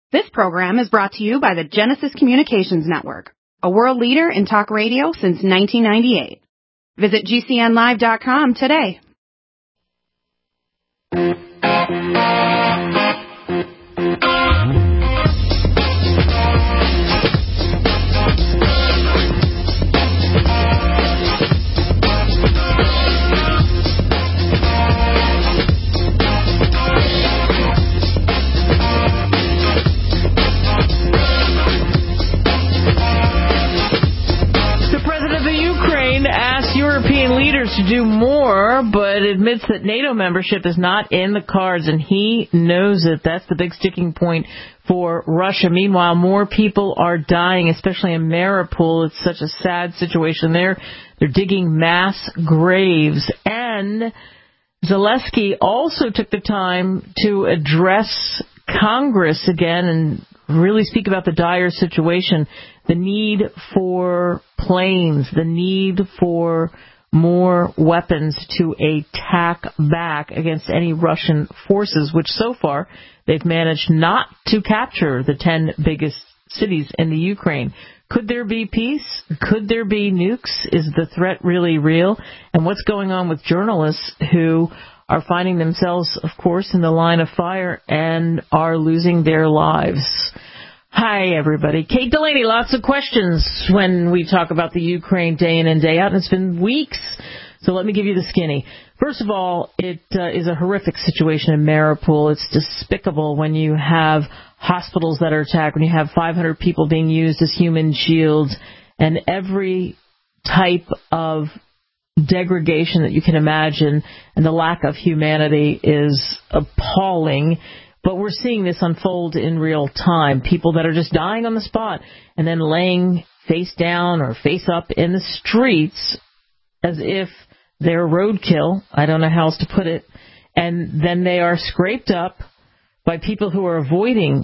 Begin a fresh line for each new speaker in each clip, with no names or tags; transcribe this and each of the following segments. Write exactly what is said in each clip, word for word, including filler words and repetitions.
This program is brought to you by the Genesis Communications Network, a world leader in talk radio since nineteen ninety-eight. Visit G C N live dot com today.
European leaders to do more, but admits that NATO membership is not in the cards, and he knows it. That's the big sticking point for Russia. Meanwhile, more people are dying, especially in Mariupol. It's such a sad situation there. They're digging mass graves. And Zelensky also took the time to address Congress again and really speak about the dire situation, the need for planes, the need for more weapons to attack back against any Russian forces, which so far they've managed not to capture the ten biggest cities in the Ukraine. Could there be peace? Could there be nukes? Is the threat really real? And what's going on with journalists who are finding themselves, of course, in the line of fire and are losing their lives? Hi, everybody. Kate Delaney, lots of questions when we talk about the Ukraine day in and day out, and it's been weeks. So let me give you the skinny. First of all, it uh, is a horrific situation in Mariupol. It's despicable when you have hospitals that are attacked, when you have five hundred people being used as human shields, and every type of degradation that you can imagine, and the lack of humanity is appalling. But we're seeing this unfold in real time. People that are just dying on the spot and then laying face down or face up in the streets as if they're roadkill. I don't know how else to put it. And then they are scraped up by people who are avoiding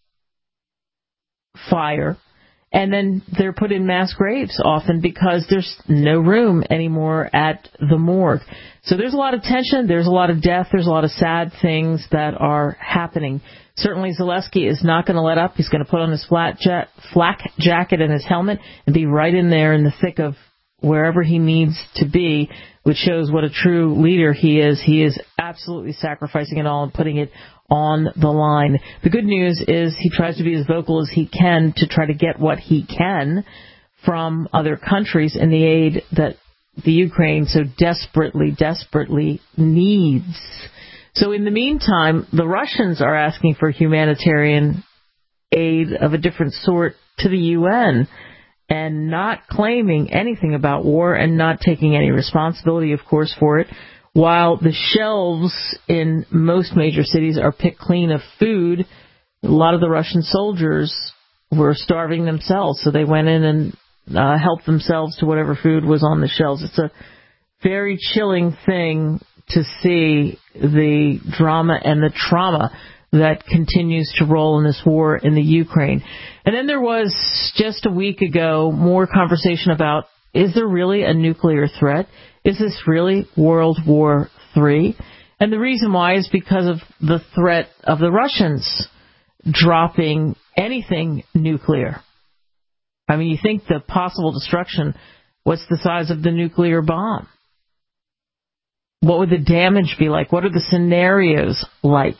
fire. And then they're put in mass graves often because there's no room anymore at the morgue. So there's a lot of tension, there's a lot of death, there's a lot of sad things that are happening. Certainly Zelensky is not going to let up. He's going to put on his flat ja- flak jacket and his helmet and be right in there in the thick of wherever he needs to be, which shows what a true leader he is. He is absolutely sacrificing it all and putting it on the line. The good news is he tries to be as vocal as he can to try to get what he can from other countries in the aid that the Ukraine so desperately, desperately needs. So in the meantime, the Russians are asking for humanitarian aid of a different sort to the U N and not claiming anything about war and not taking any responsibility, of course, for it, while the shelves in most major cities are picked clean of food. A lot of the Russian soldiers were starving themselves, so they went in and uh, helped themselves to whatever food was on the shelves. It's a very chilling thing to see the drama and the trauma that continues to roll in this war in the Ukraine. And then there was, just a week ago, more conversation about, is there really a nuclear threat? Is this really World War Three? And the reason why is because of the threat of the Russians dropping anything nuclear. I mean, you think the possible destruction, what's the size of the nuclear bomb? What would the damage be like? What are the scenarios like?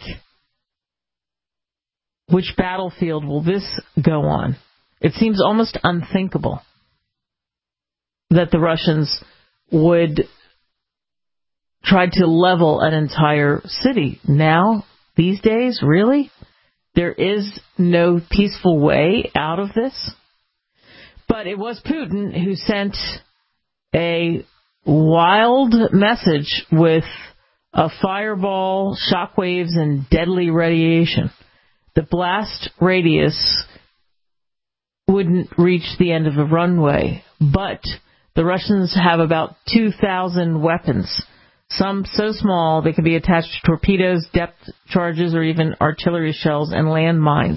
Which battlefield will this go on? It seems almost unthinkable that the Russians would try to level an entire city. Now, these days, really? There is no peaceful way out of this? But it was Putin who sent a wild message with a fireball, shockwaves, and deadly radiation. The blast radius wouldn't reach the end of a runway, but the Russians have about two thousand weapons, some so small they can be attached to torpedoes, depth charges, or even artillery shells and landmines.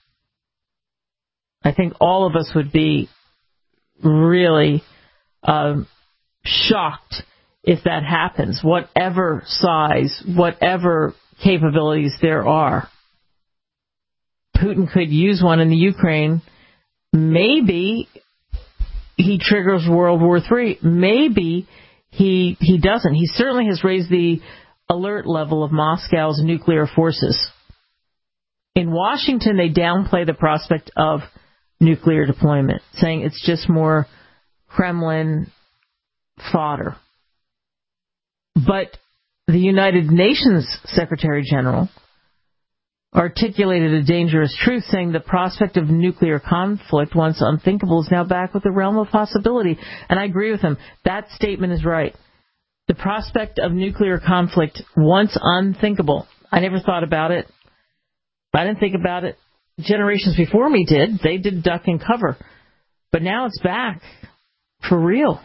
I think all of us would be really um, shocked if that happens, whatever size, whatever capabilities there are. Putin could use one in the Ukraine. Maybe he triggers World War Three. Maybe he he doesn't. He certainly has raised the alert level of Moscow's nuclear forces. In Washington, they downplay the prospect of nuclear deployment, saying it's just more Kremlin fodder. But the United Nations Secretary General articulated a dangerous truth, saying the prospect of nuclear conflict, once unthinkable, is now back with the realm of possibility. And I agree with him. That statement is right. The prospect of nuclear conflict, once unthinkable. I never thought about it. I didn't think about it. Generations before me did. They did duck and cover. But now it's back. For real.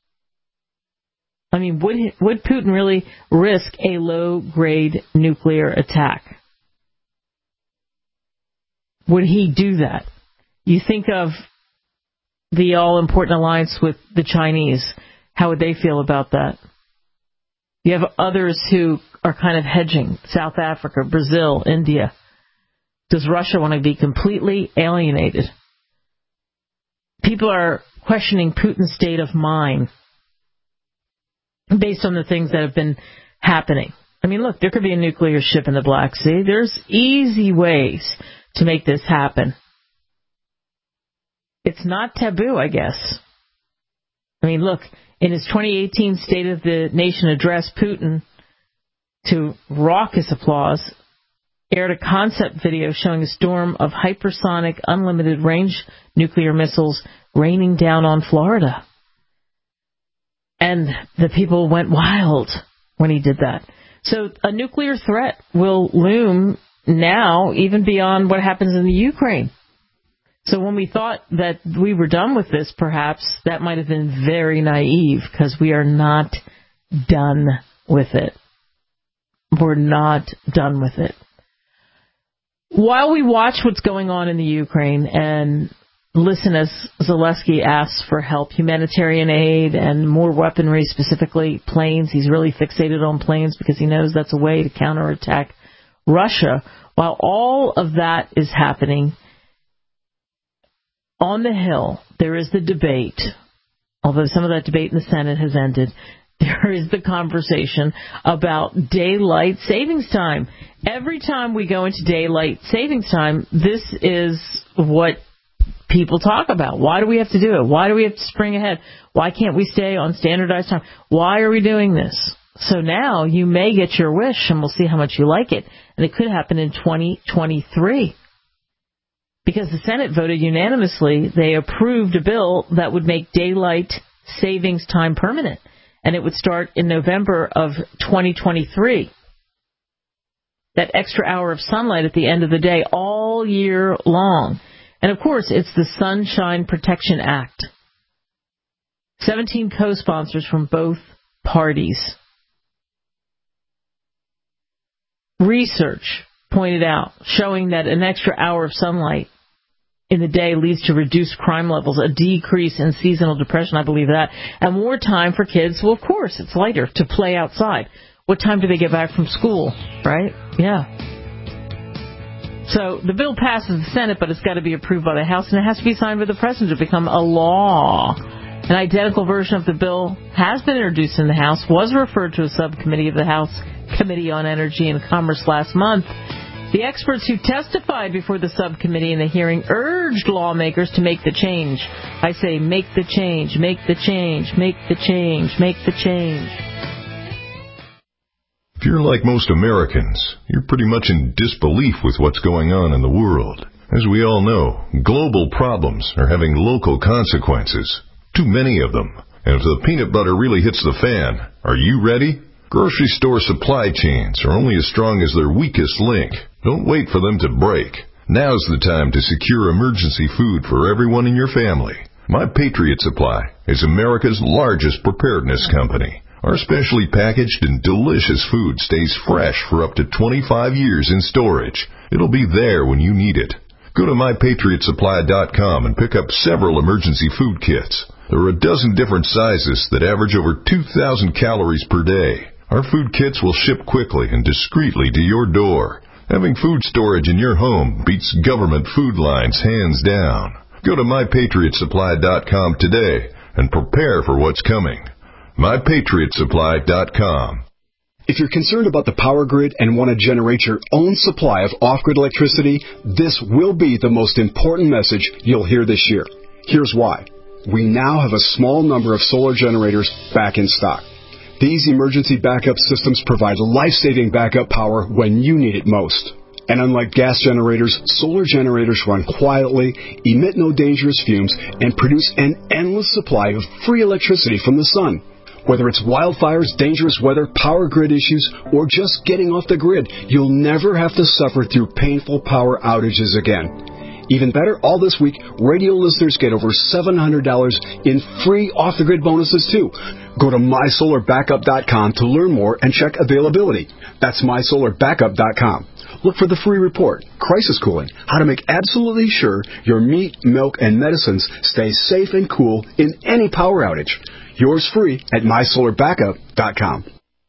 I mean, would would Putin really risk a low-grade nuclear attack? Would he do that? You think of the all-important alliance with the Chinese. How would they feel about that? You have others who are kind of hedging. South Africa, Brazil, India. Does Russia want to be completely alienated? People are questioning Putin's state of mind based on the things that have been happening. I mean, look, there could be a nuclear ship in the Black Sea. There's easy ways to make this happen. It's not taboo, I guess. I mean, look, in his twenty eighteen State of the Nation address, Putin, to raucous applause, aired a concept video showing a storm of hypersonic, unlimited range nuclear missiles raining down on Florida. And the people went wild when he did that. So a nuclear threat will loom now, even beyond what happens in the Ukraine. So when we thought that we were done with this, perhaps, that might have been very naive, because we are not done with it. We're not done with it. While we watch what's going on in the Ukraine and listen as Zalewski asks for help, humanitarian aid and more weaponry, specifically planes. He's really fixated on planes because he knows that's a way to counterattack Russia. While all of that is happening, on the Hill, there is the debate, although some of that debate in the Senate has ended. There is the conversation about daylight savings time. Every time we go into daylight savings time, this is what people talk about. Why do we have to do it? Why do we have to spring ahead? Why can't we stay on standardized time? Why are we doing this? So now you may get your wish, and we'll see how much you like it. And it could happen in twenty twenty-three. Because the Senate voted unanimously, they approved a bill that would make daylight savings time permanent. And it would start in November of twenty twenty-three. That extra hour of sunlight at the end of the day all year long. And, of course, it's the Sunshine Protection Act. seventeen co-sponsors from both parties. Research pointed out, showing that an extra hour of sunlight in the day leads to reduced crime levels, a decrease in seasonal depression, I believe that, and more time for kids. Well, of course, it's lighter to play outside. What time do they get back from school, right? Yeah. So the bill passes the Senate, but it's got to be approved by the House, and it has to be signed by the President to become a law. An identical version of the bill has been introduced in the House, was referred to a subcommittee of the House Committee on Energy and Commerce last month. The experts who testified before the subcommittee in the hearing urged lawmakers to make the change. I say, make the change, make the change, make the change, make the change.
If you're like most Americans, you're pretty much in disbelief with what's going on in the world. As we all know, global problems are having local consequences. Too many of them. And if the peanut butter really hits the fan, are you ready? Grocery store supply chains are only as strong as their weakest link. Don't wait for them to break. Now's the time to secure emergency food for everyone in your family. My Patriot Supply is America's largest preparedness company. Our specially packaged and delicious food stays fresh for up to twenty-five years in storage. It'll be there when you need it. Go to my patriot supply dot com and pick up several emergency food kits. There are a dozen different sizes that average over two thousand calories per day. Our food kits will ship quickly and discreetly to your door. Having food storage in your home beats government food lines hands down. Go to my patriot supply dot com today and prepare for what's coming. my patriot supply dot com.
If you're concerned about the power grid and want to generate your own supply of off-grid electricity, this will be the most important message you'll hear this year. Here's why. We now have a small number of solar generators back in stock. These emergency backup systems provide life-saving backup power when you need it most. And unlike gas generators, solar generators run quietly, emit no dangerous fumes, and produce an endless supply of free electricity from the sun. Whether it's wildfires, dangerous weather, power grid issues, or just getting off the grid, you'll never have to suffer through painful power outages again. Even better, all this week, radio listeners get over seven hundred dollars in free off-the-grid bonuses, too. Go to my solar backup dot com to learn more and check availability. That's my solar backup dot com. Look for the free report, Crisis Cooling, how to make absolutely sure your meat, milk, and medicines stay safe and cool in any power outage. Yours free at my solar backup dot com.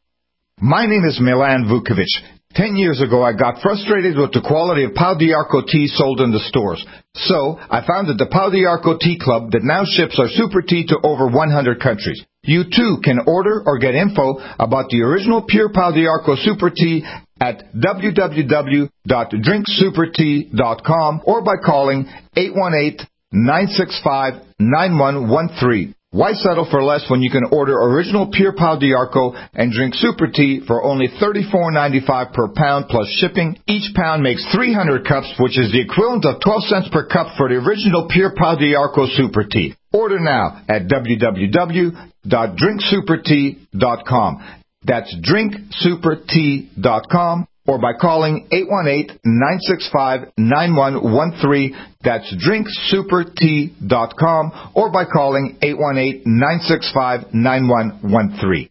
My name is Milan Vukovic. Ten years ago, I got frustrated with the quality of Pau d'Arco tea sold in the stores. So, I founded the Pau d'Arco Tea Club that now ships our super tea to over one hundred countries. You too can order or get info about the original pure Pau d'Arco super tea at w w w dot drink super tea dot com or by calling eight one eight, nine six five, nine one one three. Why settle for less when you can order original pure Pau d'Arco and drink super tea for only thirty-four ninety-five per pound plus shipping? Each pound makes three hundred cups, which is the equivalent of twelve cents per cup for the original pure Pau d'Arco super tea. Order now at w w w dot drink super tea dot com. That's drink super tea dot com or by calling eight one eight, nine six five, nine one one three. That's drink super tea dot com or by calling eight one eight, nine six five, nine one one three.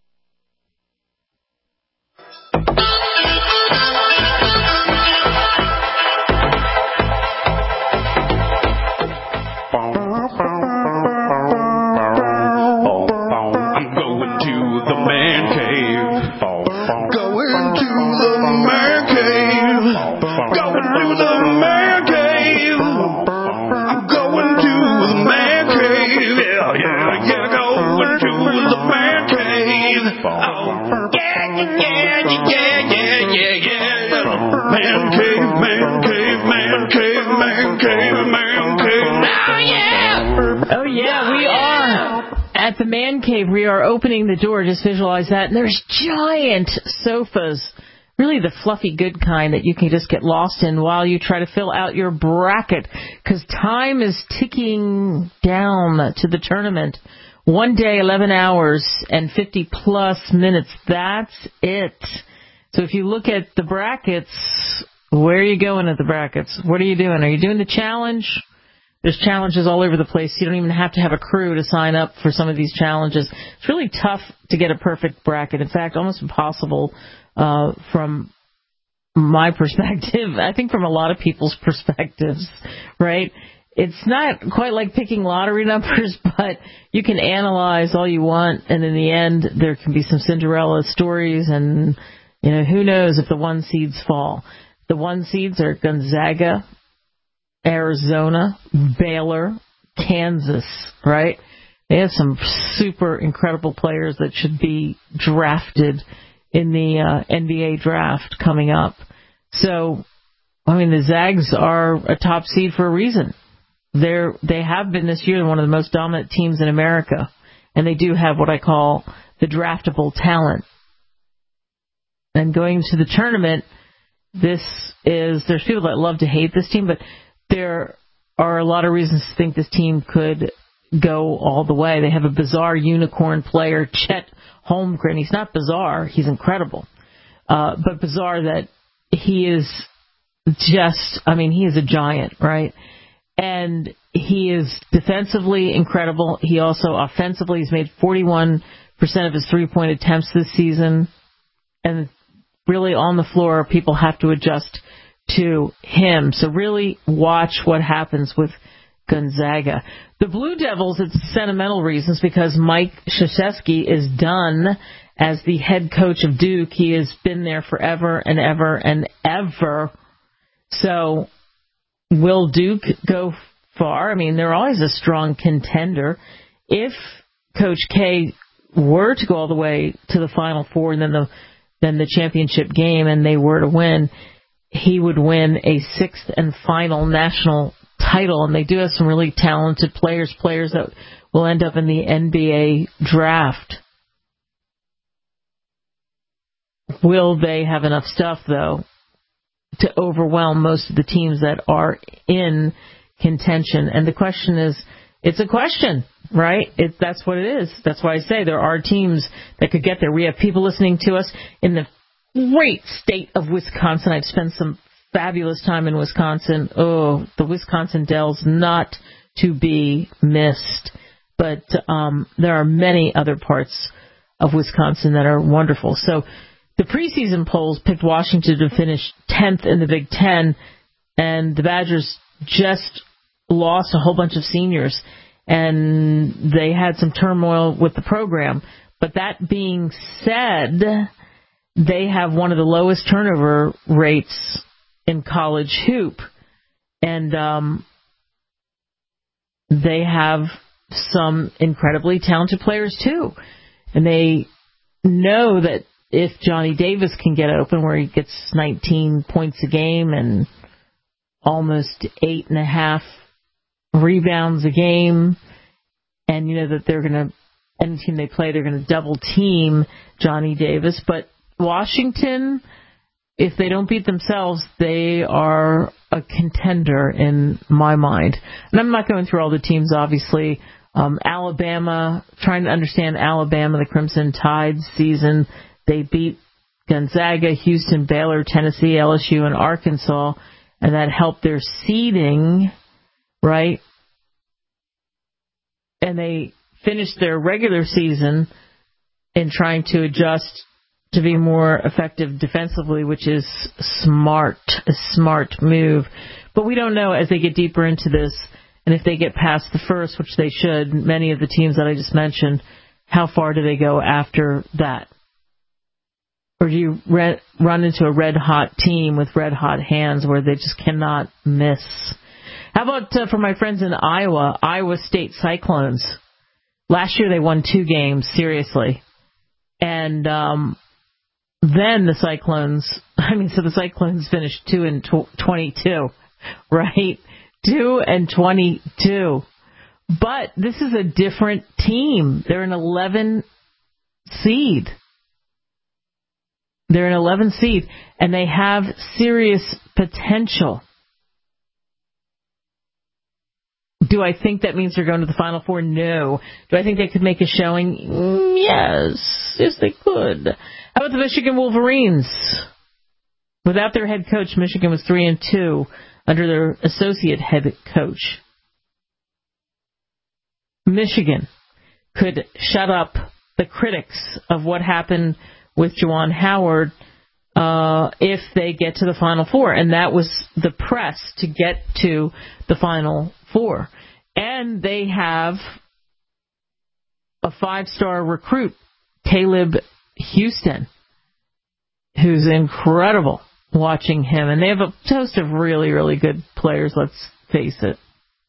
I'm going to the man cave. Going to the man cave. Going to the man cave. I'm going to the man cave. Yeah, yeah, yeah. Going to the man cave. Oh, yeah, yeah, yeah, yeah, yeah, yeah. Man cave, man cave, man cave, man cave, man cave. Oh, yeah.
Oh, yeah, we are at the man cave. We are opening the door. Just visualize that. And there's giant sofas, really the fluffy good kind that you can just get lost in while you try to fill out your bracket, because time is ticking down to the tournament. One day, eleven hours and fifty plus minutes. That's it. So if you look at the brackets, where are you going at the brackets? What are you doing? Are you doing the challenge? There's challenges all over the place. You don't even have to have a crew to sign up for some of these challenges. It's really tough to get a perfect bracket. In fact, almost impossible uh, from my perspective. I think from a lot of people's perspectives, right? It's not quite like picking lottery numbers, but you can analyze all you want, and in the end, there can be some Cinderella stories, and you know, who knows if the one seeds fall. The one seeds are Gonzaga, Arizona, Baylor, Kansas, right? They have some super incredible players that should be drafted in the uh, N B A draft coming up. So, I mean, the Zags are a top seed for a reason. They're, they have been this year one of the most dominant teams in America, and they do have what I call the draftable talent. And going to the tournament, this is, there's people that love to hate this team, but there are a lot of reasons to think this team could go all the way. They have a bizarre unicorn player, Chet Holmgren. He's not bizarre. He's incredible. Uh, but bizarre that he is just, I mean, he is a giant, right? And he is defensively incredible. He also offensively has made forty-one percent of his three-point attempts this season. And really on the floor, people have to adjust to him. So really watch what happens with Gonzaga. The Blue Devils, it's sentimental reasons because Mike Krzyzewski is done as the head coach of Duke. He has been there forever and ever and ever. So will Duke go far? I mean, they're always a strong contender. If Coach K were to go all the way to the Final Four and then the then the championship game and they were to win, he would win a sixth and final national title. And they do have some really talented players, players that will end up in the N B A draft. Will they have enough stuff, though, to overwhelm most of the teams that are in contention? And the question is, it's a question, right? It, that's what it is. That's why I say there are teams that could get there. We have people listening to us in the great state of Wisconsin. I've spent some fabulous time in Wisconsin. Oh, the Wisconsin Dells, not to be missed. But um, there are many other parts of Wisconsin that are wonderful. So the preseason polls picked Washington to finish tenth in the Big Ten, and the Badgers just lost a whole bunch of seniors, and they had some turmoil with the program. But that being said, they have one of the lowest turnover rates in college hoop, and um, they have some incredibly talented players too. And they know that if Johnny Davis can get open, where he gets nineteen points a game and almost eight and a half rebounds a game, and you know that they're going to, any team they play, they're going to double team Johnny Davis. But Washington, if they don't beat themselves, they are a contender in my mind. And I'm not going through all the teams, obviously. Um, Alabama, trying to understand Alabama, the Crimson Tide season. They beat Gonzaga, Houston, Baylor, Tennessee, L S U, and Arkansas, and that helped their seeding, right? And they finished their regular season in trying to adjust to be more effective defensively, which is smart, a smart move. But we don't know as they get deeper into this, and if they get past the first, which they should, many of the teams that I just mentioned, how far do they go after that? Or do you re- run into a red-hot team with red-hot hands where they just cannot miss? How about uh, for my friends in Iowa, Iowa State Cyclones? Last year they won two games, seriously. And um, then the Cyclones, I mean, so the Cyclones finished two and tw- twenty-two, right? two and twenty-two. But this is a different team. They're an eleven seed. They're an eleven seed, and they have serious potential. Do I think that means they're going to the Final Four? No. Do I think they could make a showing? Yes. Yes, they could. How about the Michigan Wolverines? Without their head coach, Michigan was three and two under their associate head coach. Michigan could shut up the critics of what happened with Juwan Howard uh, if they get to the Final Four. And that was the press to get to the Final Four. And they have a five-star recruit, Caleb Houston, who's incredible watching him. And they have a host of really, really good players, let's face it.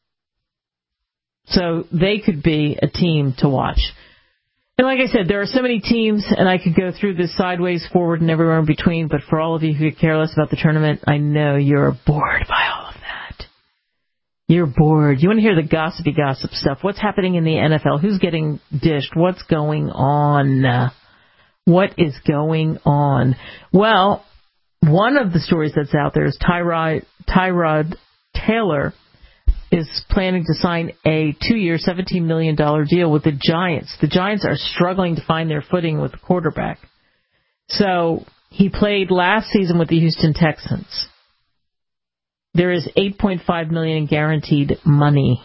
So they could be a team to watch. And like I said, there are so many teams, and I could go through this sideways, forward, and everywhere in between, but for all of you who care less about the tournament, I know you're bored by all of that. You're bored. You want to hear the gossipy gossip stuff. What's happening in the N F L? Who's getting dished? What's going on? What is going on? Well, one of the stories that's out there is Tyrod, Tyrod Taylor is planning to sign a two-year, seventeen million dollars deal with the Giants. The Giants are struggling to find their footing with the quarterback. So he played last season with the Houston Texans. There is eight point five million dollars in guaranteed money.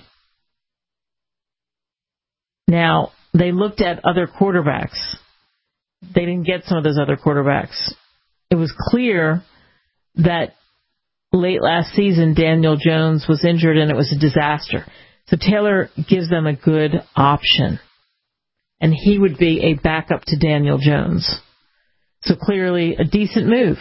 Now, they looked at other quarterbacks. They didn't get some of those other quarterbacks. It was clear that late last season, Daniel Jones was injured and it was a disaster. So Taylor gives them a good option. and he would be a backup to Daniel Jones. So clearly a decent move.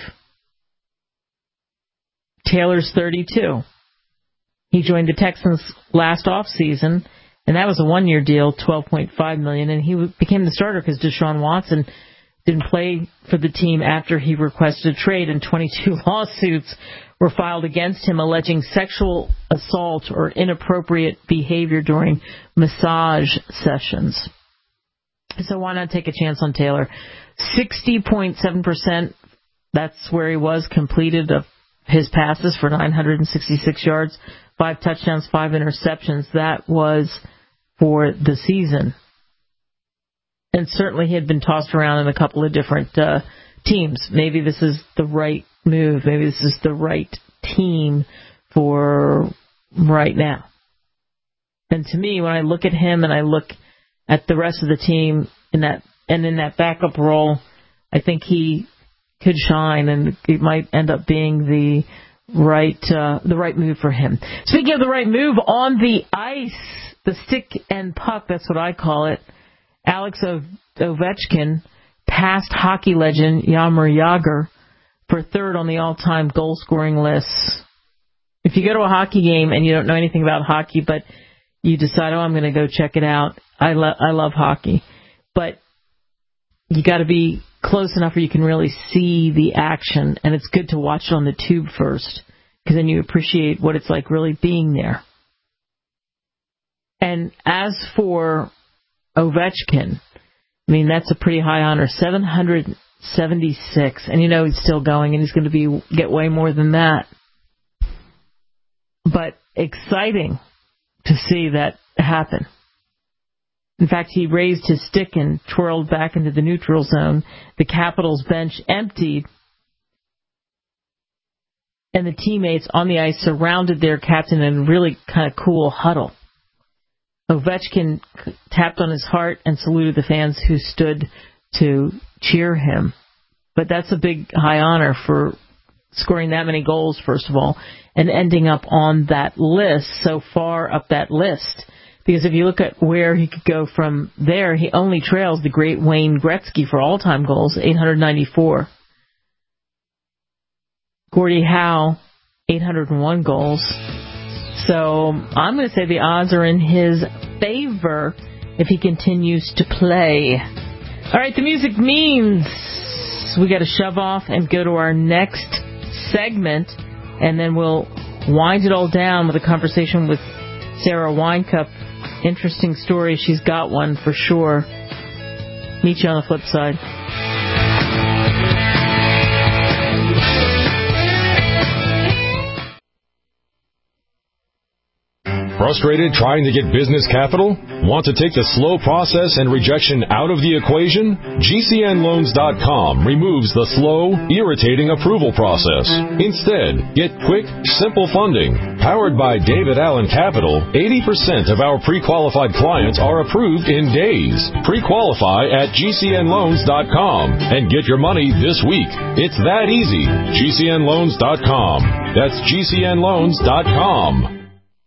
Taylor's thirty-two. He joined the Texans last offseason, and that was a one-year deal, twelve point five million dollars, and he became the starter because Deshaun Watson didn't play for the team after he requested a trade, and twenty-two lawsuits were filed against him alleging sexual assault or inappropriate behavior during massage sessions. So why not take a chance on Taylor? sixty point seven percent, that's where he was, completed of his passes for nine hundred sixty-six yards, five touchdowns, five interceptions. That was for the season. And certainly he had been tossed around in a couple of different uh, teams. Maybe this is the right move. Maybe this is the right team for right now. And to me, when I look at him and I look at the rest of the team in that and in that backup role, I think he could shine, and it might end up being the right uh, the right move for him. Speaking of the right move, on the ice, the stick and puck, that's what I call it, Alex Ovechkin passed hockey legend Jaromir Jagr for third on the all-time goal-scoring list. If you go to a hockey game and you don't know anything about hockey, but you decide, oh, I'm going to go check it out, I, lo- I love hockey. But you got to be close enough where you can really see the action, and it's good to watch it on the tube first, because then you appreciate what it's like really being there. And as for Ovechkin, I mean, that's a pretty high honor, seven hundred seventy-six, and you know he's still going, and he's going to be get way more than that. But exciting to see that happen. In fact, he raised his stick and twirled back into the neutral zone. The Capitals bench emptied, and the teammates on the ice surrounded their captain in a really kind of cool huddle. Ovechkin tapped on his heart and saluted the fans who stood to cheer him. But that's a big high honor for scoring that many goals, first of all, and ending up on that list, so far up that list. Because if you look at where he could go from there, he only trails the great Wayne Gretzky for all-time goals, eight hundred ninety-four. Gordie Howe, eight hundred one goals. So I'm going to say the odds are in his favor if he continues to play. All right, the music means we got to shove off and go to our next segment, and then we'll wind it all down with a conversation with Sarah Weinkup. Interesting story. She's got one for sure. Meet you on the flip side.
Frustrated trying to get business capital? Want to take the slow process and rejection out of the equation? G C N loans dot com removes the slow, irritating approval process. Instead, get quick, simple funding. Powered by David Allen Capital, eighty percent of our pre-qualified clients are approved in days. Pre-qualify at G C N loans dot com and get your money this week. It's that easy. G C N loans dot com. That's G C N loans dot com.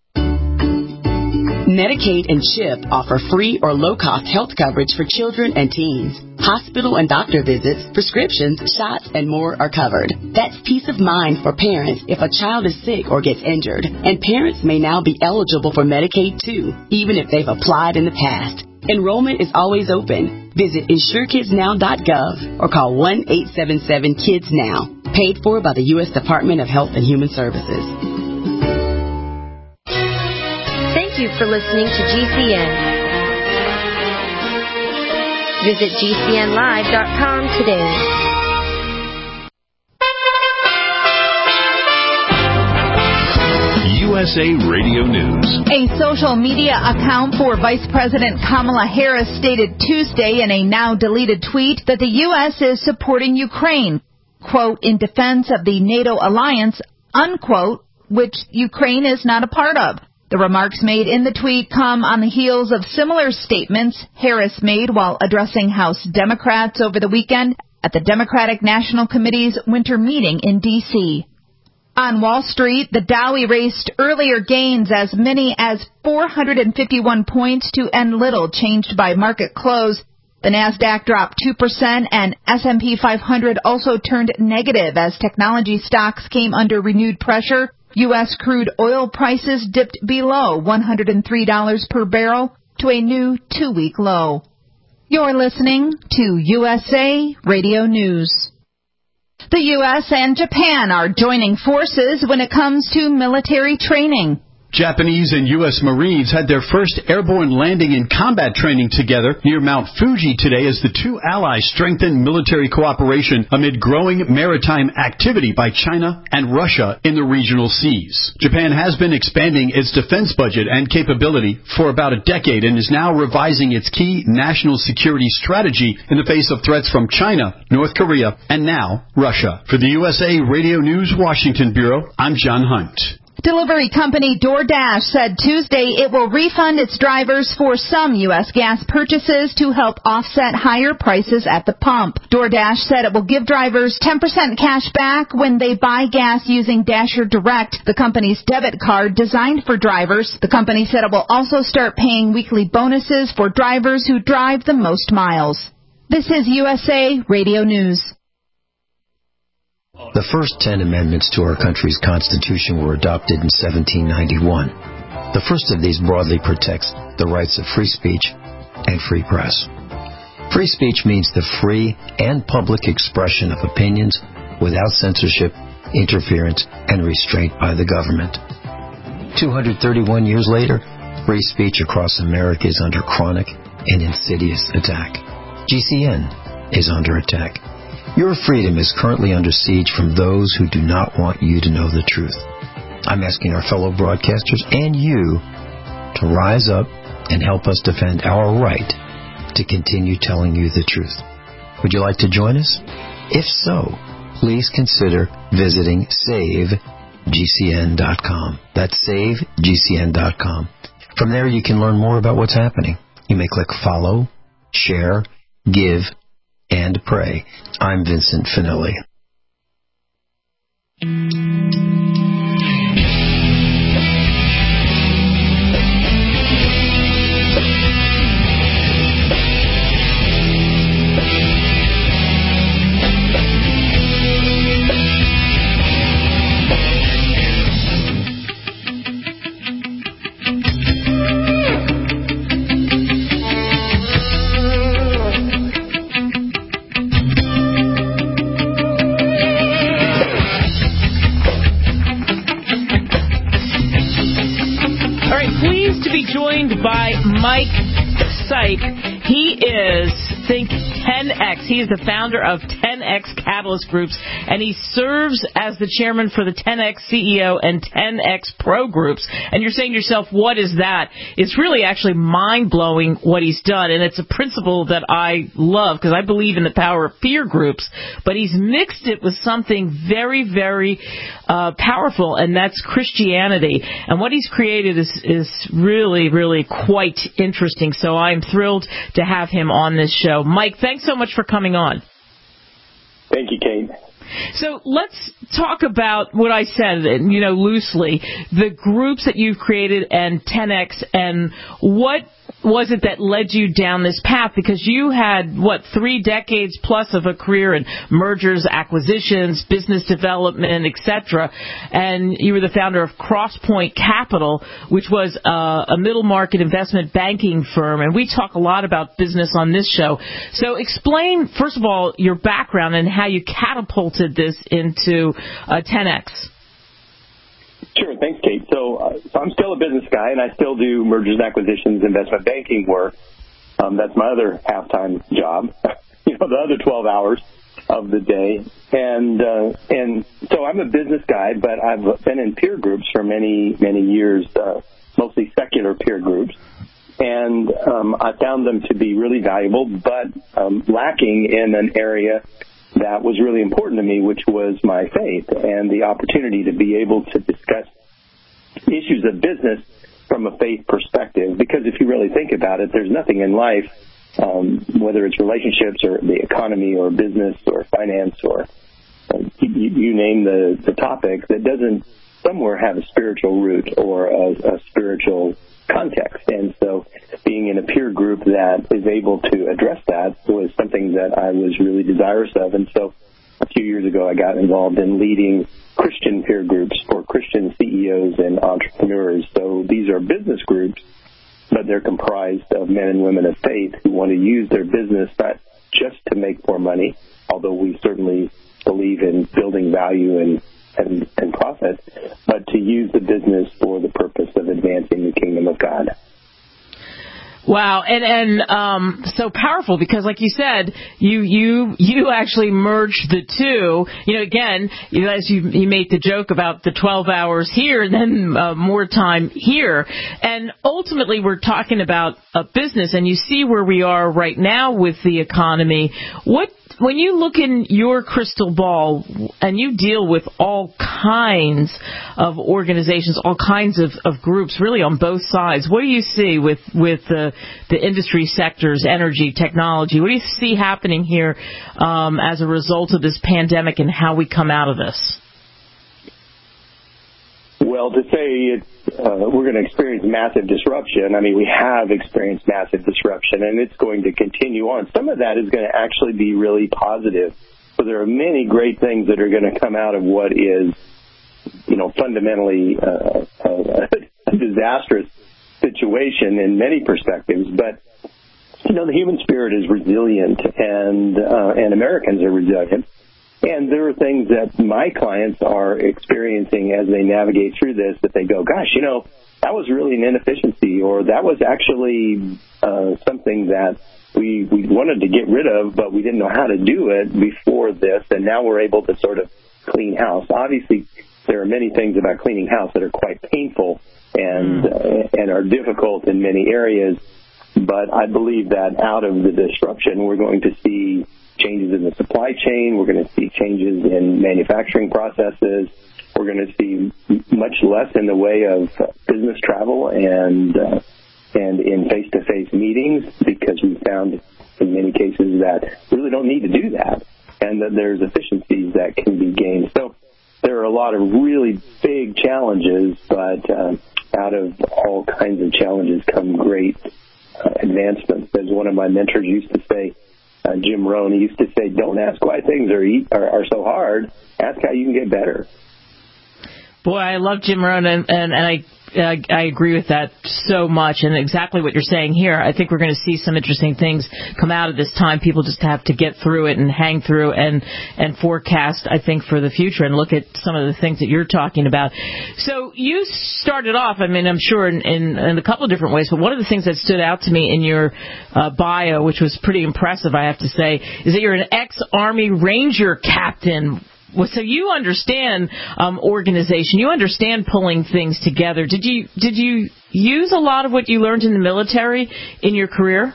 Medicaid and CHIP offer free or low-cost health coverage for children and teens. Hospital and doctor visits, prescriptions, shots, and more are covered. That's peace of mind for parents if a child is sick or gets injured. And parents may now be eligible for Medicaid, too, even if they've applied in the past. Enrollment is always open. Visit insure kids now dot gov or call one eight seven seven kids now. Paid for by the U S Department of Health and Human Services.
Thank you for listening to G C N. Visit G C N live dot com today.
U S A Radio News.
A social media account for Vice President Kamala Harris stated Tuesday in a now-deleted tweet that the U S is supporting Ukraine, quote, in defense of the NATO alliance, unquote, which Ukraine is not a part of. The remarks made in the tweet come on the heels of similar statements Harris made while addressing House Democrats over the weekend at the Democratic National Committee's winter meeting in D C On Wall Street, the Dow erased earlier gains as many as four hundred fifty-one points to end little, changed by market close. The Nasdaq dropped two percent and S and P five hundred also turned negative as technology stocks came under renewed pressure. U S crude oil prices dipped below one hundred three dollars per barrel to a new two-week low. You're listening to U S A Radio News. The U S and Japan are joining forces when it comes to military training.
Japanese and U S Marines had their first airborne landing and combat training together near Mount Fuji today as the two allies strengthen military cooperation amid growing maritime activity by China and Russia in the regional seas. Japan has been expanding its defense budget and capability for about a decade and is now revising its key national security strategy in the face of threats from China, North Korea, and now Russia. For the U S A Radio News Washington Bureau, I'm John Hunt.
Delivery company DoorDash said Tuesday it will refund its drivers for some U S gas purchases to help offset higher prices at the pump. DoorDash said it will give drivers ten percent cash back when they buy gas using Dasher Direct, the company's debit card designed for drivers. The company said it will also start paying weekly bonuses for drivers who drive the most miles. This is U S A Radio News.
The first ten amendments to our country's Constitution were adopted in seventeen ninety-one. The first of these broadly protects the rights of free speech and free press. Free speech means the free and public expression of opinions without censorship, interference, and restraint by the government. two hundred thirty-one years later, free speech across America is under chronic and insidious attack. G C N is under attack. Your freedom is currently under siege from those who do not want you to know the truth. I'm asking our fellow broadcasters and you to rise up and help us defend our right to continue telling you the truth. Would you like to join us? If so, please consider visiting save G C N dot com. That's save G C N dot com. From there, you can learn more about what's happening. You may click follow, share, give, and pray. I'm Vincent Finelli.
By Mike Syke. He is, think, ten X. He is the founder of ten X Catalyst Groups, and he serves as the chairman for the ten X C E O and ten X Pro Groups. And you're saying to yourself, what is that? It's really actually mind-blowing what he's done, and it's a principle that I love because I believe in the power of peer groups, but he's mixed it with something very, very uh, powerful, and that's Christianity. And what he's created is, is really, really quite interesting, so I'm thrilled to have him on this show. Mike, thanks so much for coming on.
Thank you, Kate.
So let's talk about what I said, you know, loosely, the groups that you've created and ten X, and what was it that led you down this path? Because you had, what, three decades plus of a career in mergers, acquisitions, business development, et cetera, and you were the founder of Crosspoint Capital, which was uh, a middle market investment banking firm, and we talk a lot about business on this show. So explain, first of all, your background and how you catapulted this into uh, ten X.
Sure. Thanks, Kate. So, uh, so I'm still a business guy, and I still do mergers and acquisitions, investment banking work. Um, that's my other half-time job, you know, the other twelve hours of the day. And uh, and so I'm a business guy, but I've been in peer groups for many, many years, uh, mostly secular peer groups. And um, I found them to be really valuable, but um, lacking in an area that was really important to me, which was my faith and the opportunity to be able to discuss issues of business from a faith perspective. Because if you really think about it, there's nothing in life, um, whether it's relationships or the economy or business or finance or you, you name the, the topic, that doesn't somewhere have a spiritual root or a, a spiritual context. And so being in a peer group that is able to address that was something that I was really desirous of. And so a few years ago, I got involved in leading Christian peer groups for Christian C E Os and entrepreneurs. So these are business groups, but they're comprised of men and women of faith who want to use their business not just to make more money, although we certainly believe in building value and, and, and profit, but to use the business for the purpose of advancing the kingdom of God.
Wow, and and um, so powerful because, like you said, you you you actually merged the two. You know, again, you know, as you you made the joke about the twelve hours here and then uh, more time here, and ultimately we're talking about a business, and you see where we are right now with the economy. What when you look in your crystal ball and you deal with all kinds of organizations, all kinds of, of groups, really on both sides, what do you see with with the the industry sectors, energy, technology? What do you see happening here um, as a result of this pandemic and how we come out of this?
Well, to say it's, uh, we're going to experience massive disruption, I mean, we have experienced massive disruption, and it's going to continue on. Some of that is going to actually be really positive. So there are many great things that are going to come out of what is, you know, fundamentally uh, a, a disastrous situation in many perspectives. But, you know, the human spirit is resilient, and uh, and Americans are resilient. And there are things that my clients are experiencing as they navigate through this that they go, gosh, you know, that was really an inefficiency, or that was actually uh, something that we, we wanted to get rid of, but we didn't know how to do it before this, and now we're able to sort of clean house. Obviously, there are many things about cleaning house that are quite painful and mm. uh, and are difficult in many areas, but I believe that out of the disruption, we're going to see changes in the supply chain. We're going to see changes in manufacturing processes. We're going to see much less in the way of business travel and uh, and in face-to-face meetings, because we found in many cases that we really don't need to do that, and that there's efficiencies that can be gained. So there are a lot of really big challenges, but uh, out of all kinds of challenges come great uh, advancements. As one of my mentors used to say, Uh, Jim Rohn, he used to say, don't ask why things are, eat, are are so hard. Ask how you can get better.
Boy, I love Jim Rohn, and, and, and I, I I agree with that so much, and exactly what you're saying here. I think we're going to see some interesting things come out of this time. People just have to get through it and hang through and, and forecast, I think, for the future and look at some of the things that you're talking about. So you started off, I mean, I'm sure in, in, in a couple of different ways, but one of the things that stood out to me in your uh, bio, which was pretty impressive, I have to say, is that you're an ex-Army Ranger captain. Well, so you understand um, organization. You understand pulling things together. Did you did you use a lot of what you learned in the military in your career?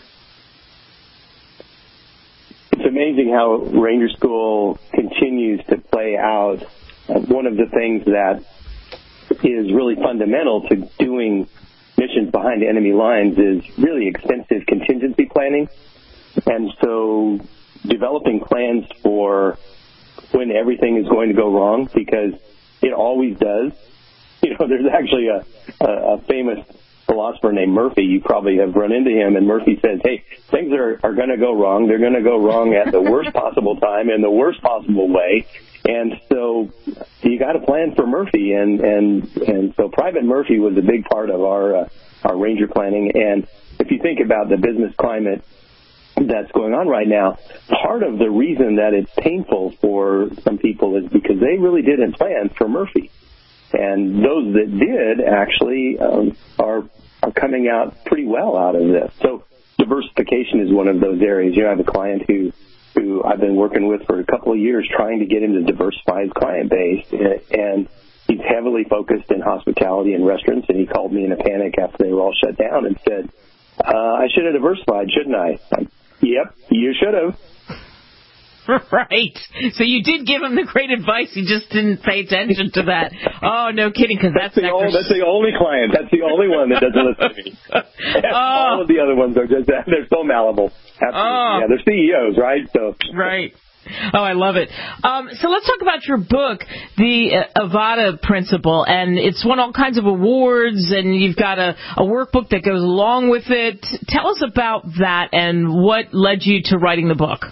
It's amazing how Ranger School continues to play out. Uh, one of the things that is really fundamental to doing missions behind enemy lines is really extensive contingency planning. And so developing plans for when everything is going to go wrong, because it always does. You know, there's actually a, a, a famous philosopher named Murphy. You probably have run into him, and Murphy says, hey, things are, are going to go wrong. They're going to go wrong at the worst possible time in the worst possible way. And so you got to plan for Murphy. And, and, and so Private Murphy was a big part of our, uh, our Ranger planning. And if you think about the business climate that's going on right now, part of the reason that it's painful for some people is because they really didn't plan for Murphy. And those that did actually um, are are coming out pretty well out of this. So diversification is one of those areas. You know, I have a client who, who I've been working with for a couple of years trying to get him to diversify his client base, and he's heavily focused in hospitality and restaurants, and he called me in a panic after they were all shut down and said, uh, I should have diversified, shouldn't I? Like, yep, you should have.
Right. So you did give him the great advice. He just didn't pay attention to that. Oh, no kidding, because that's
that's the, old, that's the only client. That's the only one that doesn't listen to me. Oh. All of the other ones are just they're so malleable. Absolutely. Oh. Yeah, they're C E Os, right? So
right. Oh, I love it. Um, so let's talk about your book, The uh, Avada Principle, and it's won all kinds of awards, and you've got a, a workbook that goes along with it. Tell us about that and what led you to writing the book.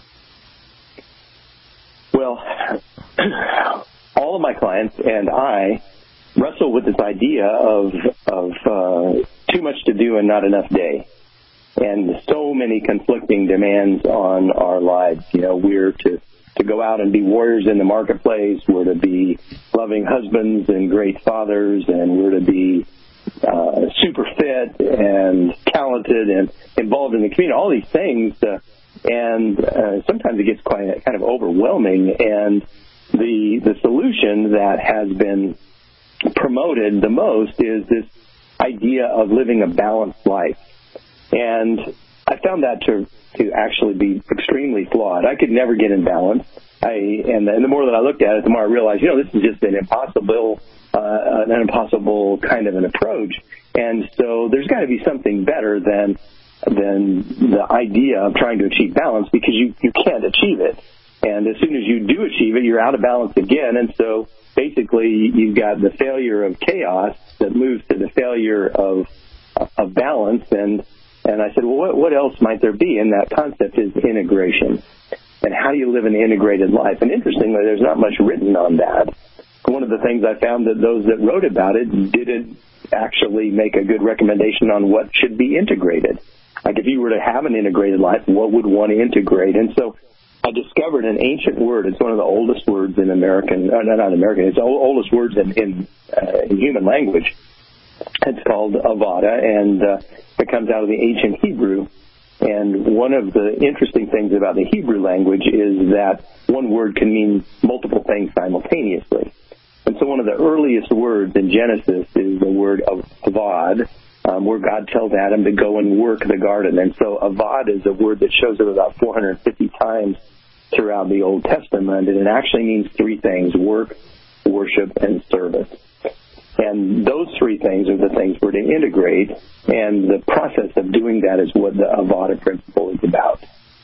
Well, all of my clients and I wrestle with this idea of of uh, too much to do and not enough day. And so many conflicting demands on our lives. You know, we're to, to go out and be warriors in the marketplace. We're to be loving husbands and great fathers. And we're to be uh, super fit and talented and involved in the community. All these things. Uh, and uh, sometimes it gets quite kind of overwhelming. And the the solution that has been promoted the most is this idea of living a balanced life. And I found that to to actually be extremely flawed. I could never get in balance. I and, and the more that I looked at it, the more I realized, you know, this is just an impossible, uh, an impossible kind of an approach. And so there's got to be something better than than the idea of trying to achieve balance, because you you can't achieve it. And as soon as you do achieve it, you're out of balance again. And so basically, you've got the failure of chaos that moves to the failure of of balance. And And I said, well, what, what else might there be? And that concept is integration. And how do you live an integrated life? And interestingly, there's not much written on that. One of the things I found that those that wrote about it didn't actually make a good recommendation on what should be integrated. Like if you were to have an integrated life, what would one integrate? And so I discovered an ancient word. It's one of the oldest words in American, uh, not American, it's the oldest words in, in, uh, in human language. It's called Avada, and uh, it comes out of the ancient Hebrew. And one of the interesting things about the Hebrew language is that one word can mean multiple things simultaneously. And so one of the earliest words in Genesis is the word of avad, um, where God tells Adam to go and work the garden. And so avad is a word that shows up about four hundred fifty times throughout the Old Testament, and it actually means three things: work, worship, and service. And those three things are the things we're to integrate, and the process of doing that is what the Avada Principle is about.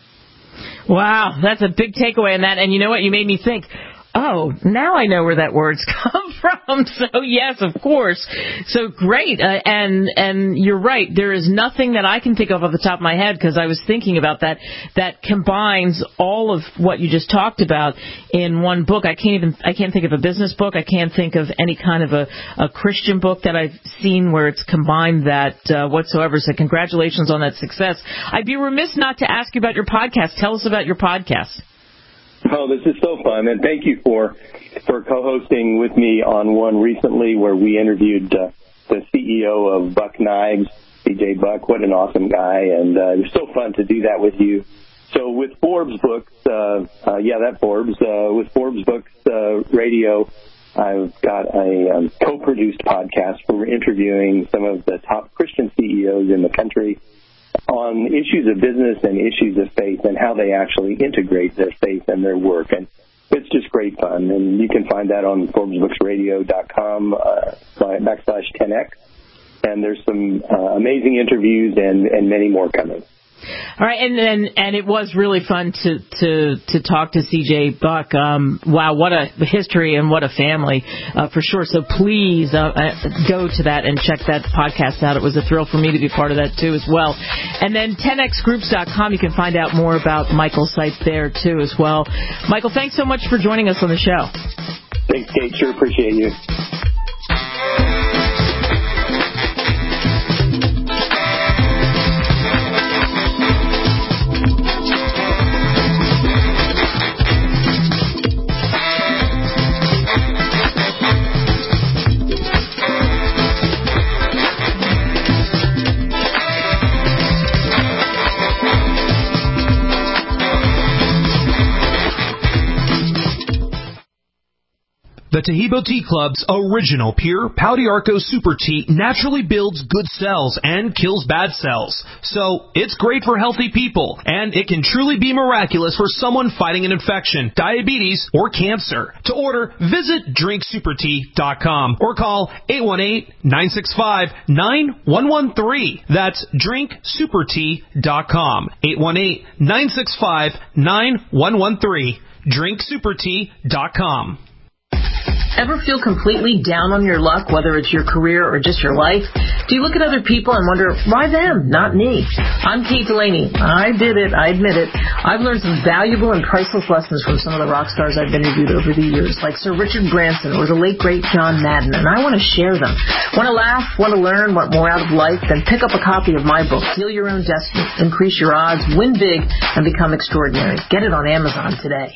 Wow, that's a big takeaway in that. And you know what? You made me think, oh, now I know where that word's come from. So, yes, of course. So, great. Uh, and and you're right. There is nothing that I can think of off the top of my head, because I was thinking about that, that combines all of what you just talked about in one book. I can't even, I can't think of a business book. I can't think of any kind of a, a Christian book that I've seen where it's combined that uh, whatsoever. So, congratulations on that success. I'd be remiss not to ask you about your podcast. Tell us about your podcast.
Oh, this is so fun, and thank you for for co-hosting with me on one recently where we interviewed uh, the C E O of Buck Knives, C J Buck. What an awesome guy, and uh, it was so fun to do that with you. So with Forbes Books, uh, uh, yeah, that Forbes, uh, with Forbes Books uh, Radio, I've got a um, co-produced podcast where we're interviewing some of the top Christian C E Os in the country on issues of business and issues of faith and how they actually integrate their faith and their work. And it's just great fun. And you can find that on Forbes Books Radio dot com uh, backslash ten X. And there's some uh, amazing interviews and, and many more coming.
All right, and and, and it was really fun to, to, to talk to C J Buck. Um, wow, what a history and what a family, uh, for sure. So please uh, go to that and check that podcast out. It was a thrill for me to be part of that, too, as well. And then ten X groups dot com, you can find out more about Michael's site there, too, as well. Michael, thanks so much for joining us on the show.
Thanks, Kate. Sure appreciate you.
The Taheebo Tea Club's original pure Pau d'Arco Super Tea naturally builds good cells and kills bad cells. So, it's great for healthy people, and it can truly be miraculous for someone fighting an infection, diabetes, or cancer. To order, visit drink super tea dot com or call eight one eight, nine six five, nine one one three. That's drink super tea dot com. eight one eight, nine six five, nine one one three. drink super tea dot com.
Ever feel completely down on your luck, whether it's your career or just your life? Do you look at other people and wonder, why them, not me? I'm Kate Delaney. I did it. I admit it. I've learned some valuable and priceless lessons from some of the rock stars I've interviewed over the years, like Sir Richard Branson or the late, great John Madden, and I want to share them. Want to laugh? Want to learn? Want more out of life? Then pick up a copy of my book, Heal Your Own Destiny, Increase Your Odds, Win Big, and Become Extraordinary. Get it on Amazon today.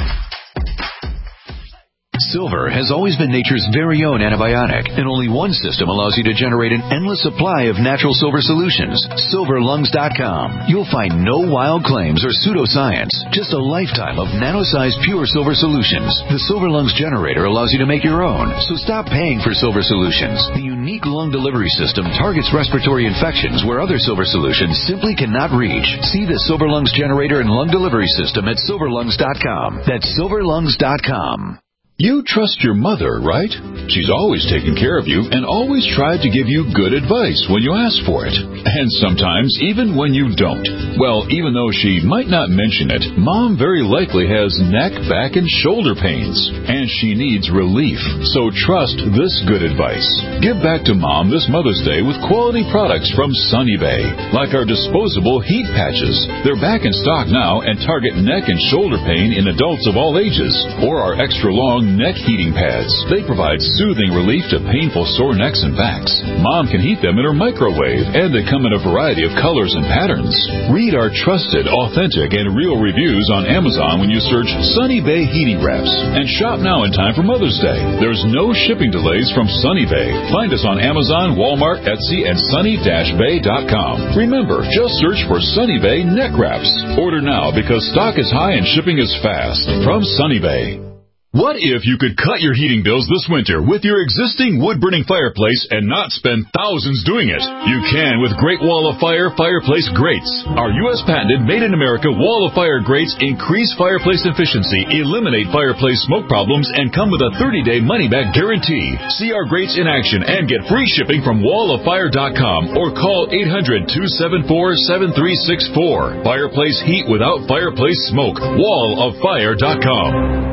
Silver has always been nature's very own antibiotic, and only one system allows you to generate an endless supply of natural silver solutions. silver lungs dot com. You'll find no wild claims or pseudoscience, just a lifetime of nano-sized pure silver solutions. The Silver Lungs generator allows you to make your own, so stop paying for silver solutions. The unique lung delivery system targets respiratory infections where other silver solutions simply cannot reach. See the Silver Lungs generator and lung delivery system at silver lungs dot com. That's silver lungs dot com.
You trust your mother, right? She's always taken care of you and always tried to give you good advice when you ask for it. And sometimes even when you don't. Well, even though she might not mention it, Mom very likely has neck, back, and shoulder pains. And she needs relief. So trust this good advice. Give back to Mom this Mother's Day with quality products from Sunny Bay. Like our disposable heat patches. They're back in stock now and target neck and shoulder pain in adults of all ages. Or our extra long neck heating pads. They provide soothing relief to painful sore necks and backs. Mom can heat them in her microwave, and they come in a variety of colors and patterns. Read our trusted, authentic, and real reviews on Amazon when you search Sunny Bay Heating Wraps. And shop now in time for Mother's Day. There's no shipping delays from Sunny Bay. Find us on Amazon, Walmart, Etsy, and sunny dash bay dot com. Remember, just search for Sunny Bay Neck Wraps. Order now because stock is high and shipping is fast. From Sunny Bay. What if you could cut your heating bills this winter with your existing wood-burning fireplace and not spend thousands doing it? You can with Great Wall of Fire Fireplace Grates. Our U S patented made-in-America Wall of Fire grates increase fireplace efficiency, eliminate fireplace smoke problems, and come with a thirty-day money-back guarantee. See our grates in action and get free shipping from wall of fire dot com or call eight hundred, two seven four, seven three six four. Fireplace heat without fireplace smoke. wall of fire dot com.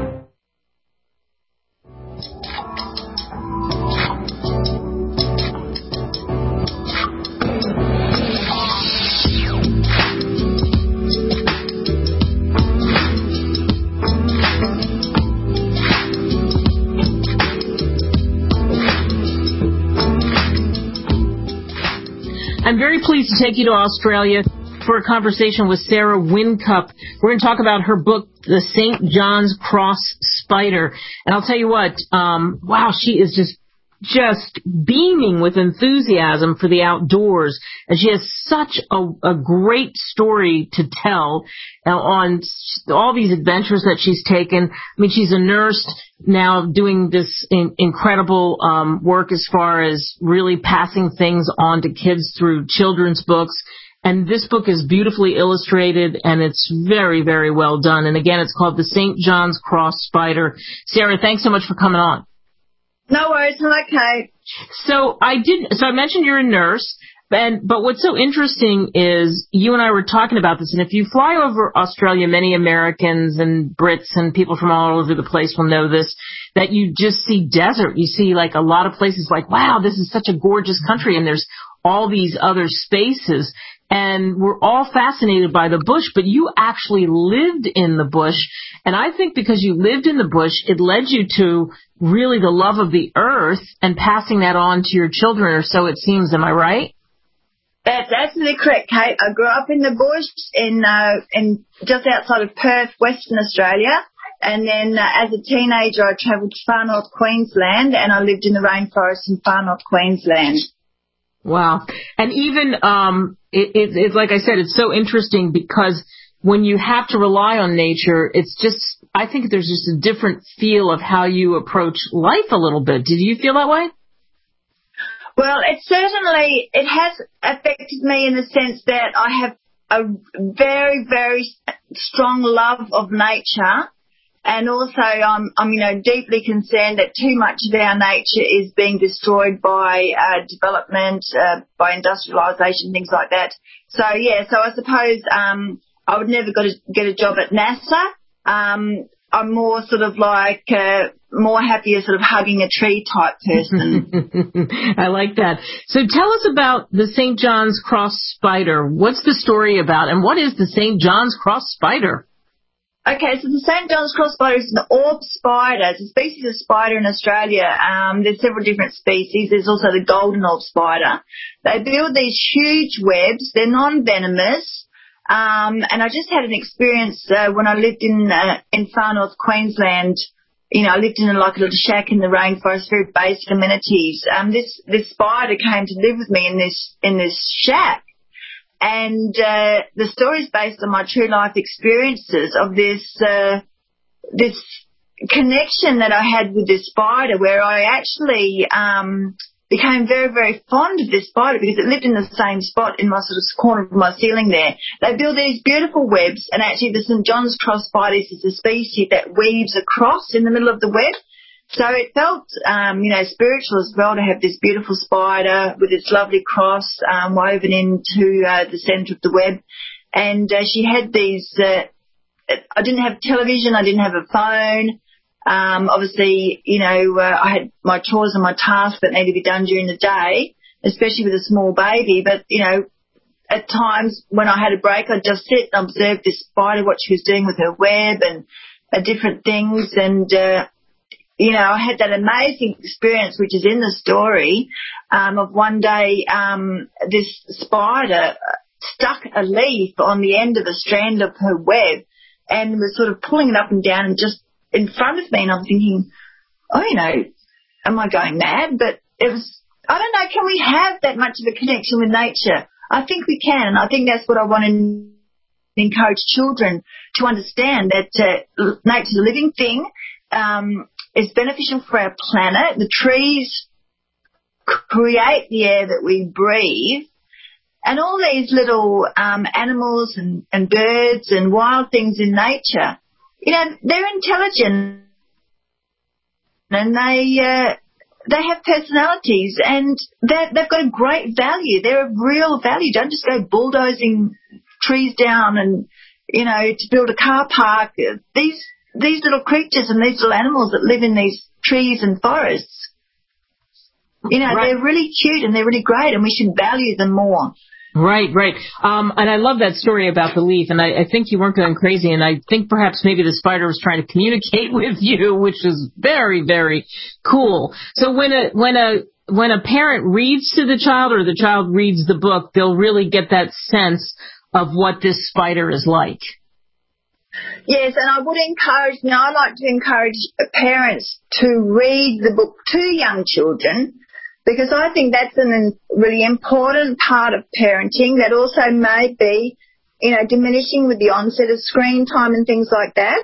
I'm very pleased to take you to Australia for a conversation with Sarah Whincup. We're going to talk about her book, The Saint John's Cross Spider. And I'll tell you what, um, wow, she is just just beaming with enthusiasm for the outdoors. And she has such a, a great story to tell uh, on all these adventures that she's taken. I mean, she's a nurse now doing this in, incredible um, work as far as really passing things on to kids through children's books. And this book is beautifully illustrated, and it's very, very well done. And again, it's called The Saint John's Cross Spider. Sarah, thanks so much for coming on.
No worries. Hello, Kate.
So I did. So I mentioned you're a nurse, and but what's so interesting is you and I were talking about this. And if you fly over Australia, many Americans and Brits and people from all over the place will know this. That you just see desert. You see like a lot of places like, wow, this is such a gorgeous country, and there's all these other spaces. And we're all fascinated by the bush, but you actually lived in the bush. And I think because you lived in the bush, it led you to really the love of the earth and passing that on to your children, or so it seems. Am I right?
That's absolutely correct, Kate. I grew up in the bush in, uh, in just outside of Perth, Western Australia. And then uh, as a teenager, I travelled to far north Queensland, and I lived in the rainforest in far north Queensland.
Wow. And even, um, it, it, it's like I said, it's so interesting because when you have to rely on nature, it's just, I think there's just a different feel of how you approach life a little bit. Did you feel that way?
Well, it certainly, it has affected me in the sense that I have a very, very strong love of nature. And also, I'm, I'm, you know, deeply concerned that too much of our nature is being destroyed by uh, development, uh, by industrialisation, things like that. So, yeah, so I suppose um, I would never got to get a job at NASA. Um, I'm more sort of like uh, more happier sort of hugging a tree type person.
I like that. So tell us about the Saint John's Cross Spider. What's the story about, and what is the Saint John's Cross Spider?
Okay, so the Saint John's Cross Spider is an orb spider. It's a species of spider in Australia. Um, there's several different species. There's also the golden orb spider. They build these huge webs. They're non-venomous. Um, and I just had an experience uh, when I lived in uh, in far north Queensland. You know, I lived in a, like a little shack in the rainforest, very basic amenities. Um, this this spider came to live with me in this in this shack. And uh, the story is based on my true life experiences of this uh, this connection that I had with this spider, where I actually um, became very, very fond of this spider because it lived in the same spot in my sort of corner of my ceiling there. They build these beautiful webs, and actually the Saint John's Cross Spider is a species that weaves across in the middle of the web. So it felt, um, you know, spiritual as well to have this beautiful spider with its lovely cross um, woven into uh, the centre of the web. And uh, she had these, uh, I didn't have television, I didn't have a phone. Um, obviously, you know, uh, I had my chores and my tasks that needed to be done during the day, especially with a small baby. But, you know, at times when I had a break, I'd just sit and observe this spider, what she was doing with her web and uh, different things. And, uh, you know, I had that amazing experience, which is in the story, um, of one day um, this spider stuck a leaf on the end of a strand of her web and was sort of pulling it up and down and just in front of me. And I'm thinking, oh, you know, am I going mad? But it was, I don't know, can we have that much of a connection with nature? I think we can, and I think that's what I want to encourage children to understand, that uh, nature's a living thing. Um, It's beneficial for our planet. The trees create the air that we breathe. And all these little um, animals and, and birds and wild things in nature, you know, they're intelligent and they uh, they have personalities and they've got a great value. They're of real value. Don't just go bulldozing trees down and, you know, to build a car park. These These little creatures and these little animals that live in these trees and forests, you know, right. They're really cute and they're really great, and we should value them more.
Right, right. Um, and I love that story about the leaf, and I, I think you weren't going crazy, and I think perhaps maybe the spider was trying to communicate with you, which is very, very cool. So when a when a when a parent reads to the child or the child reads the book, they'll really get that sense of what this spider is like.
Yes, and I would encourage, you know, I like to encourage parents to read the book to young children, because I think that's a really important part of parenting that also may be, you know, diminishing with the onset of screen time and things like that.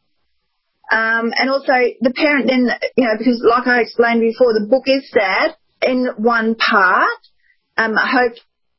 Um, and also the parent then, you know, because like I explained before, the book is sad in one part. Um, I hope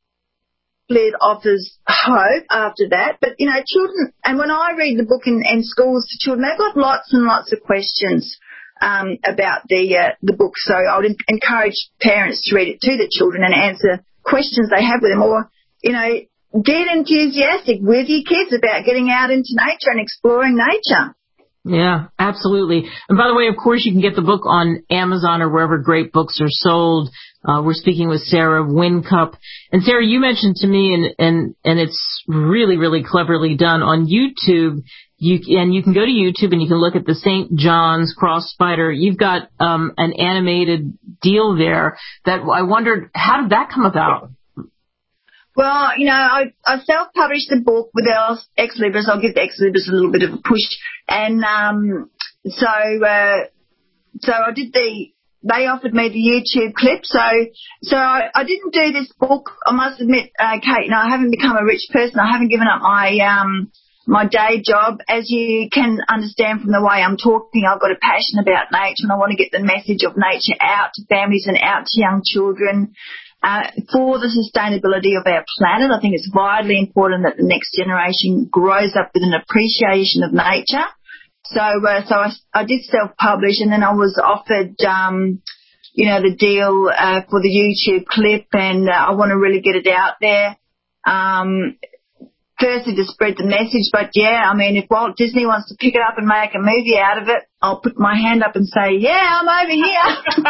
it offers hope after that. But, you know, children, and when I read the book in, in schools to children, they've got lots and lots of questions um, about the uh, the book. So I would encourage parents to read it to the children and answer questions they have with them, or, you know, get enthusiastic with your kids about getting out into nature and exploring nature.
Yeah, absolutely. And by the way, of course, you can get the book on Amazon or wherever great books are sold. Uh, we're speaking with Sarah Whincup. And Sarah, you mentioned to me, and, and, and it's really, really cleverly done on YouTube. You, and you can go to YouTube and you can look at the Saint John's Cross Spider. You've got, um, an animated deal there that I wondered, how did that come about?
Well, you know, I, I self-published the book with our Ex Libris. I'll give the Ex Libris a little bit of a push. And um, so uh, so I did the, they offered me the YouTube clip. So so I, I didn't do this book. I must admit, uh, Kate, no, I haven't become a rich person. I haven't given up my um, my day job. As you can understand from the way I'm talking, I've got a passion about nature, and I want to get the message of nature out to families and out to young children. Uh, for the sustainability of our planet. I think it's vitally important that the next generation grows up with an appreciation of nature. So, uh, so I, I did self-publish, and then I was offered, um, you know, the deal uh, for the YouTube clip, and uh, I want to really get it out there. Um, firstly to spread the message, but yeah, I mean, if Walt Disney wants to pick it up and make a movie out of it, I'll put my hand up and say, yeah, I'm over here.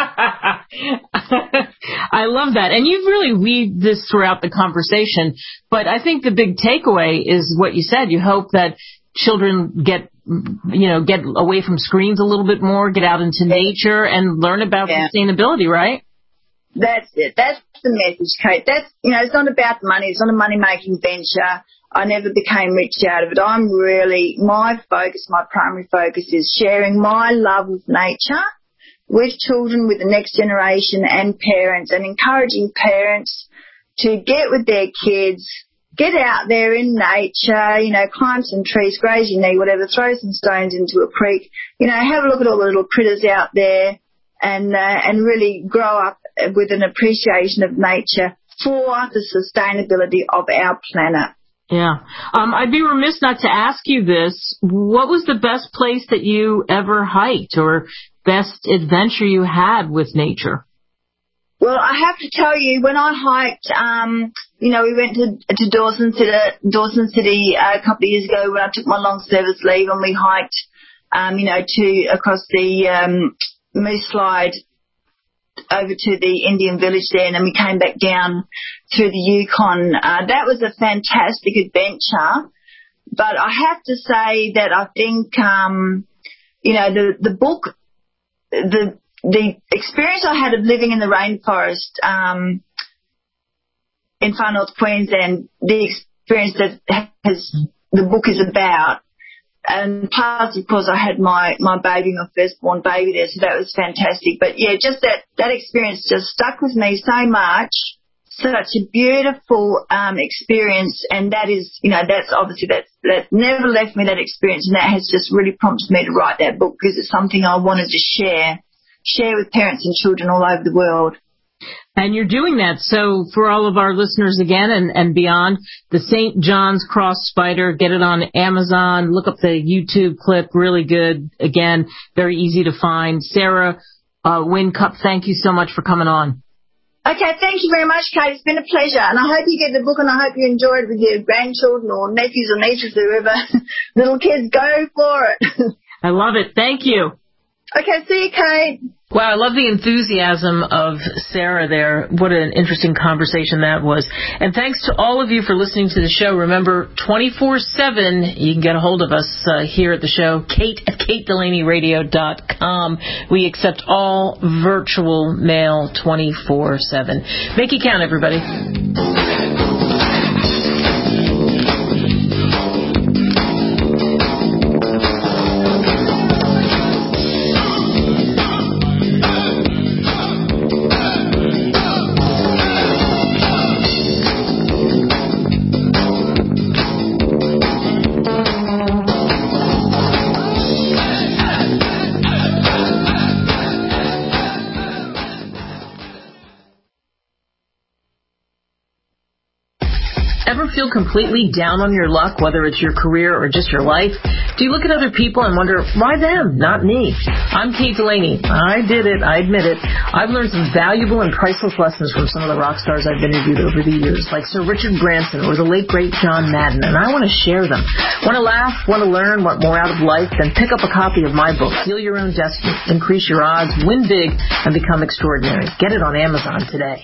I love that. And you've really weaved this throughout the conversation, but I think the big takeaway is what you said. You hope that children get, you know, get away from screens a little bit more, get out into nature and learn about yeah. sustainability, right?
That's it. That's the message, Kate. That's, you know, it's not about the money. It's not a money-making venture. I never became rich out of it. I'm really, my focus, my primary focus is sharing my love of nature with children, with the next generation and parents, and encouraging parents to get with their kids, get out there in nature, you know, climb some trees, graze your knee, whatever, throw some stones into a creek, you know, have a look at all the little critters out there and, uh, and really grow up with an appreciation of nature for the sustainability of our planet.
Yeah. Um, I'd be remiss not to ask you this. What was the best place that you ever hiked or best adventure you had with nature?
Well, I have to tell you, when I hiked, um, you know, we went to, to Dawson City, Dawson City uh, a couple of years ago when I took my long service leave, and we hiked, um, you know, to across the um, Moose Slide over to the Indian village there, and then we came back down through the Yukon. Uh, that was a fantastic adventure. But I have to say that I think, um, you know, the, the book, the the experience I had of living in the rainforest um, in Far North Queensland, the experience that has the book is about, and plus, of course, I had my, my baby, my firstborn baby there, so that was fantastic. But, yeah, just that, that experience just stuck with me so much, such a beautiful um, experience, and that is, you know, that's obviously, that, that never left me, that experience, and that has just really prompted me to write that book because it's something I wanted to share, share with parents and children all over the world.
And you're doing that. So for all of our listeners again and, and beyond, the Saint John's Cross Spider, get it on Amazon. Look up the YouTube clip. Really good. Again, very easy to find. Sarah uh, Whincup, thank you so much for coming on.
Okay, thank you very much, Kate. It's been a pleasure. And I hope you get the book and I hope you enjoy it with your grandchildren or nephews or nieces, whoever. Little kids, go for it.
I love it. Thank you.
Okay, see you, Kate.
Wow, I love the enthusiasm of Sarah there. What an interesting conversation that was. And thanks to all of you for listening to the show. Remember, twenty-four seven, you can get a hold of us uh, here at the show, Kate at Kate Delaney Radio dot com. We accept all virtual mail twenty-four seven. Make it count, everybody. Ever feel completely down on your luck, whether it's your career or just your life? Do you look at other people and wonder, why them, not me? I'm Kate Delaney. I did it. I admit it. I've learned some valuable and priceless lessons from some of the rock stars I've interviewed over the years, like Sir Richard Branson or the late, great John Madden, and I want to share them. Want to laugh? Want to learn? Want more out of life? Then pick up a copy of my book, Heal Your Own Destiny, Increase Your Odds, Win Big, and Become Extraordinary. Get it on Amazon today.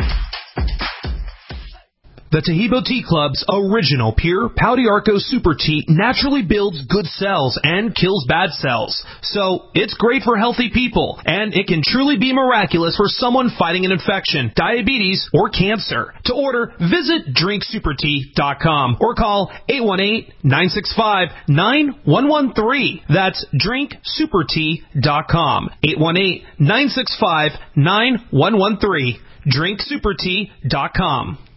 The Taheebo Tea Club's original pure Pau d'Arco Super Tea naturally builds good cells and kills bad cells. So, it's great for healthy people, and it can truly be miraculous for someone fighting an infection, diabetes, or cancer. To order, visit drink super tea dot com or call eight one eight, nine six five, nine one one three. That's drink super tea dot com. eight one eight, nine six five, nine one one three. drink super tea dot com.